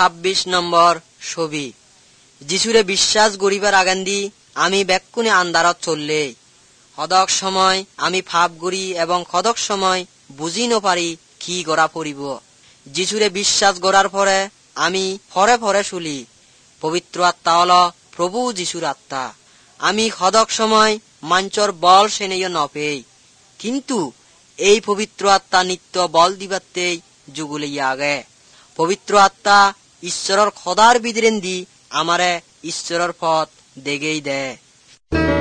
26 number ছবি। যিশুৰে বিশ্বাস গৰিবাৰ আগেন্দি আমি বেকুনে আন্ধাৰত চললে। সদক সময় আমি ভাব গৰি এবং সদক সময় বুঝি নপারি কি গড়া পড়িব। যিশুরে বিশ্বাস গড়ার পরে আমি ফরে ফরে চলি। পবিত্র আত্মা হল প্রভু যিশুর আত্মা। আমি সদক সময় মাঞ্চর বল সেনেও নপেই, কিন্তু এই পবিত্র আত্মা নিত্য বল দিবাতেই যুগুলিয়া আগে। পবিত্র আত্মা ঈশ্বরের খদার বিদিরেন দি আমারে ঈশ্বরের পথ দেগেই দে।